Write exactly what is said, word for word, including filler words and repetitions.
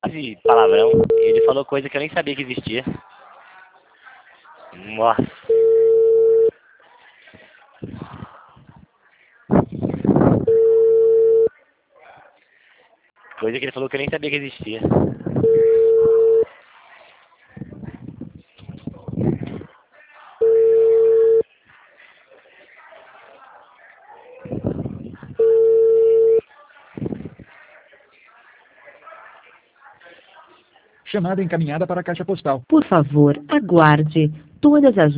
de palavrão. Ele falou coisa que eu nem sabia que existia. Nossa. Coisa que ele falou que eu nem sabia que existia. Chamada encaminhada para a caixa postal. Por favor, aguarde. Todas as